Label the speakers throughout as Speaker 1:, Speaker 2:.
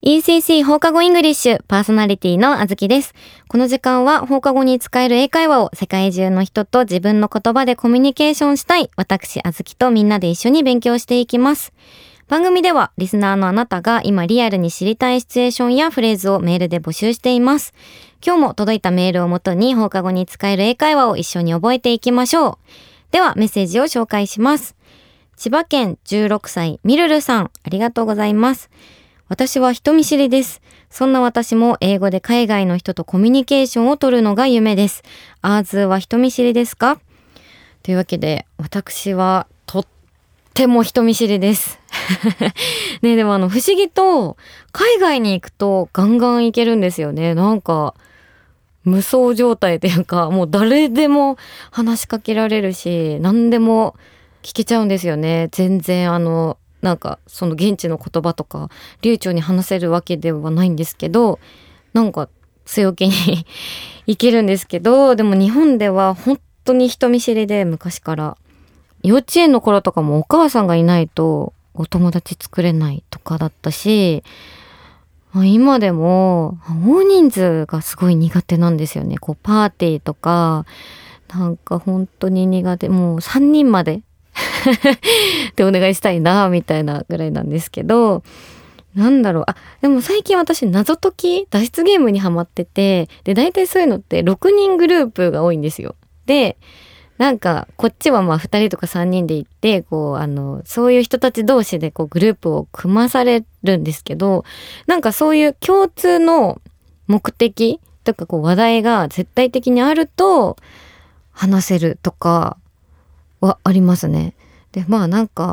Speaker 1: ECC 放課後イングリッシュパーソナリティのあずきです。この時間は放課後に使える英会話を世界中の人と自分の言葉でコミュニケーションしたい私あずきとみんなで一緒に勉強していきます。番組ではリスナーのあなたが今リアルに知りたいシチュエーションやフレーズをメールで募集しています。今日も届いたメールをもとに放課後に使える英会話を一緒に覚えていきましょう。ではメッセージを紹介します。千葉県16歳みるるさん、ありがとうございます。私は人見知りです。そんな私も英語で海外の人とコミュニケーションを取るのが夢です。あーずーは人見知りですか？というわけで私はとっても人見知りですね。でも不思議と海外に行くとガンガン行けるんですよね。なんか無双状態というか、もう誰でも話しかけられるし何でも聞けちゃうんですよね。全然なんかその現地の言葉とか流暢に話せるわけではないんですけど、なんか強気にいけるんですけど、でも日本では本当に人見知りで、昔から幼稚園の頃とかもお母さんがいないとお友達作れないとかだったし、今でも大人数がすごい苦手なんですよね。こうパーティーとかなんか本当に苦手、もう3人まででお願いしたいなみたいなぐらいなんですけど、なんだろう、でも最近私謎解き脱出ゲームにハマってて、で大体そういうのって6人グループが多いんですよ。でなんかこっちは2人とか3人で行って、こうそういう人たち同士でこうグループを組まされるんですけど、なんかそういう共通の目的とかこう話題が絶対的にあると話せるとかはありますね。でなんか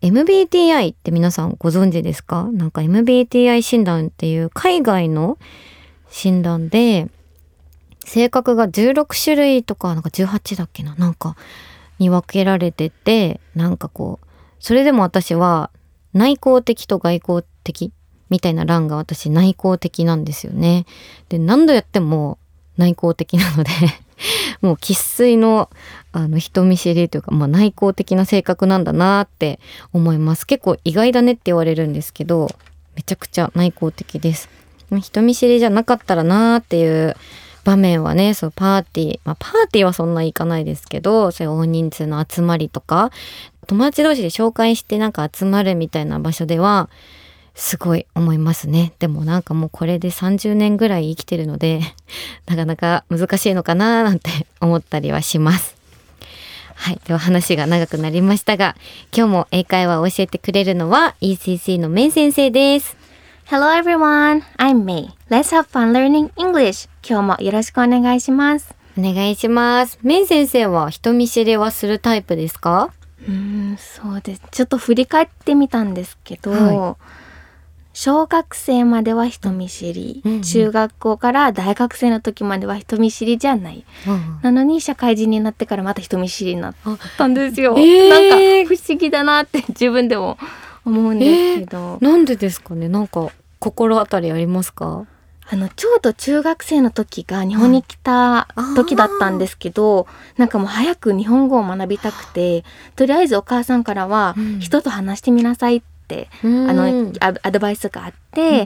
Speaker 1: MBTI って皆さんご存知ですか？なんか MBTI 診断っていう海外の診断で、性格が16種類とかなんか18だっけな、なんかに分けられてて、なんかこうそれでも私は内向的と外向的みたいな欄が私内向的なんですよね。で何度やっても内向的なのでもう生粋の人見知りというか、内向的な性格なんだなって思います。結構意外だねって言われるんですけど、めちゃくちゃ内向的です。人見知りじゃなかったらなっていう場面はね、そうパーティー、パーティーはそんな行かないですけど、そういう大人数の集まりとか友達同士で紹介してなんか集まるみたいな場所ではすごい思いますね。でもなんかもうこれで30年ぐらい生きてるのでなかなか難しいのかななんて思ったりはします。はい、では話が長くなりましたが、今日も英会話を教えてくれるのは ECC のメイ先生です。
Speaker 2: Hello everyone, I'm May. Let's have fun learning English. 今日もよろしくお願いします。
Speaker 1: お願いします。メイ先生は人見知りはするタイプですか？
Speaker 2: そうです。ちょっと振り返ってみたんですけど、小学生までは人見知り、中学校から大学生の時までは人見知りじゃない、なのに社会人になってからまた人見知りになったんですよ。なんか不思議だなって自分でも思うんですけど、
Speaker 1: なんでですかね。なんか心当たりありますか？
Speaker 2: ちょうど中学生の時が日本に来た時だったんですけど、なんかもう早く日本語を学びたくて、とりあえずお母さんからは人と話してみなさいってアドバイスがあって、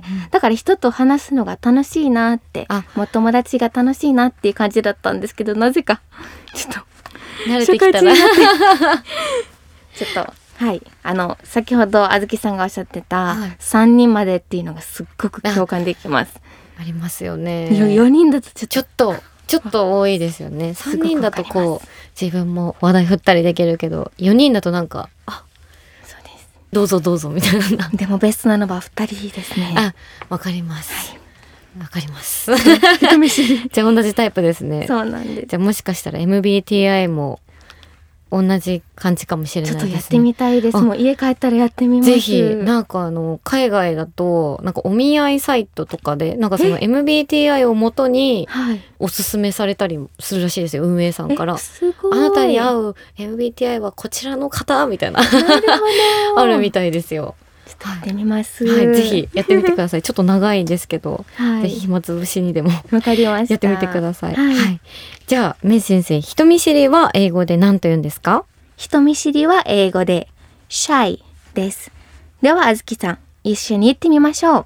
Speaker 2: だから人と話すのが楽しいなって、もう友達が楽しいなっていう感じだったんですけど、なぜかちょっと
Speaker 1: 慣れてきたら
Speaker 2: ちょっと先ほどあずきさんがおっしゃってた3人までっていうのがすっごく共感できます。
Speaker 1: ありますよね。
Speaker 2: 4人だと
Speaker 1: ちょっと多いですよね。3人だとこう自分も話題振ったりできるけど、4人だとなんか
Speaker 2: そうです、
Speaker 1: どうぞどうぞみたいな。
Speaker 2: でもベストなのは2人ですね。
Speaker 1: わかります、わかります
Speaker 2: 人見知り
Speaker 1: じゃあ同じタイプですね。
Speaker 2: そうなんです。
Speaker 1: じゃあもしかしたら MBTI も同じ感じかもしれないですね。
Speaker 2: ちょっとやってみたいです。もう家帰ったらやってみます。
Speaker 1: ぜひ。なんか海外だとなんかお見合いサイトとかでなんかその MBTI を元におすすめされたりするらしいですよ、運営さんから。
Speaker 2: すごい。
Speaker 1: あなたに合う MBTI はこちらの方みたいなあるみたいですよ。
Speaker 2: ちょっとやってみます。
Speaker 1: ぜひやってみてください。ちょっと長いんですけど、ぜひ暇つぶしにでも
Speaker 2: わかりました。
Speaker 1: やってみてください。じゃあメイ先生、人見知りは英語で何と言うんですか？
Speaker 2: 人見知りは英語で shy です。ではあずきさん、一緒に言ってみましょう。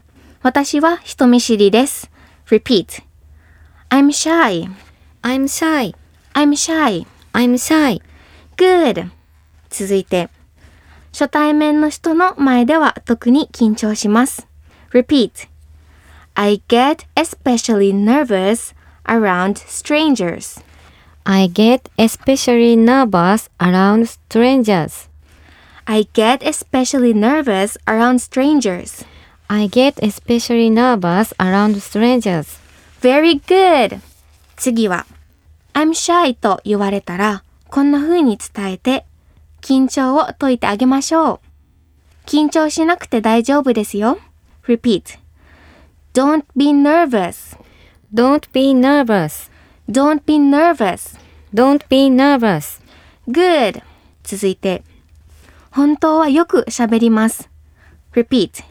Speaker 2: 私は人見知りです。Repeat. I'm shy.
Speaker 1: I'm shy.
Speaker 2: I'm shy.
Speaker 1: I'm shy.
Speaker 2: Good. 続いて、初対面の人の前では特に緊張します。Repeat. I get especially nervous around strangers.
Speaker 1: I get especially nervous around strangers.
Speaker 2: I get especially nervous around strangers.
Speaker 1: I get especially nervous around strangers.
Speaker 2: Very good. 次は、I'm shy と言われたら、こんな風に伝えて、緊張を解いてあげましょう。緊張しなくて大丈夫ですよ。Repeat. Don't be nervous.
Speaker 1: Don't be nervous.
Speaker 2: Don't be nervous.
Speaker 1: Don't be nervous.
Speaker 2: Good. 続いて、本当はよく喋ります。Repeat.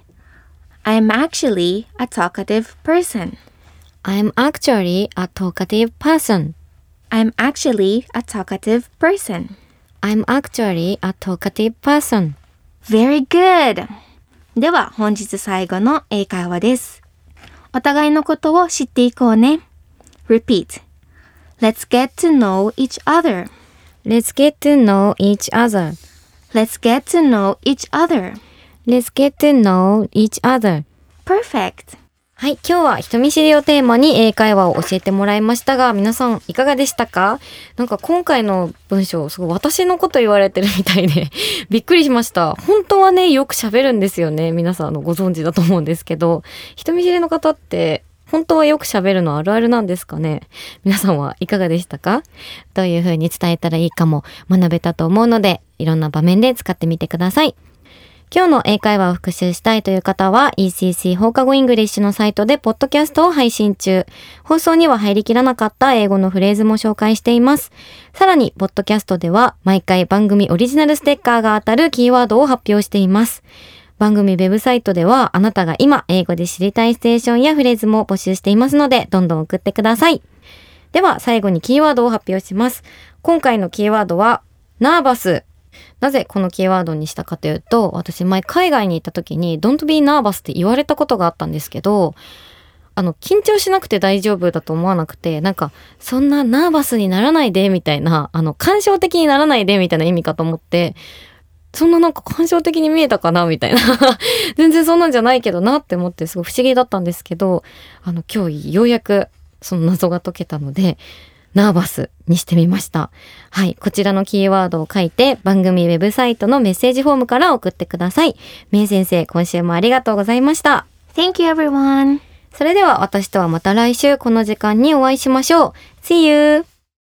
Speaker 2: I'm actually a talkative person.
Speaker 1: I'm actually a talkative person.
Speaker 2: I'm actually a talkative person.
Speaker 1: I'm actually a talkative person.
Speaker 2: Very good. では本日最後の英会話です。お互いのことを知っていこうね。Repeat. Let's get to know each other.
Speaker 1: Let's get to know each other.
Speaker 2: Let's get to know each other.
Speaker 1: Let's get to know each other.
Speaker 2: Perfect.
Speaker 1: はい、今日は人見知りをテーマに英会話を教えてもらいましたが、皆さんいかがでしたか？なんか今回の文章、すごい私のこと言われてるみたいでびっくりしました。本当はね、よく喋るんですよね。皆さんご存知だと思うんですけど、人見知りの方って本当はよく喋るのあるあるなんですかね？皆さんはいかがでしたか？どういう風に伝えたらいいかも学べたと思うので、いろんな場面で使ってみてください。今日の英会話を復習したいという方は ECC 放課後イングリッシュのサイトでポッドキャストを配信中。放送には入りきらなかった英語のフレーズも紹介しています。さらにポッドキャストでは毎回番組オリジナルステッカーが当たるキーワードを発表しています。番組ウェブサイトではあなたが今英語で知りたいステーションやフレーズも募集していますので、どんどん送ってください。では最後にキーワードを発表します。今回のキーワードはナーバス。なぜこのキーワードにしたかというと、私前海外に行った時に Don't be nervous って言われたことがあったんですけど、緊張しなくて大丈夫だと思わなくて、なんかそんなナーバスにならないでみたいな、感傷的にならないでみたいな意味かと思って、そんななんか感傷的に見えたかなみたいな全然そんなんじゃないけどなって思って、すごい不思議だったんですけど、今日ようやくその謎が解けたのでナーバスにしてみました。はい、こちらのキーワードを書いて番組ウェブサイトのメッセージフォームから送ってください。めい先生、今週もありがとうございました。
Speaker 2: Thank you everyone.
Speaker 1: それでは私とはまた来週この時間にお会いしましょう。See you!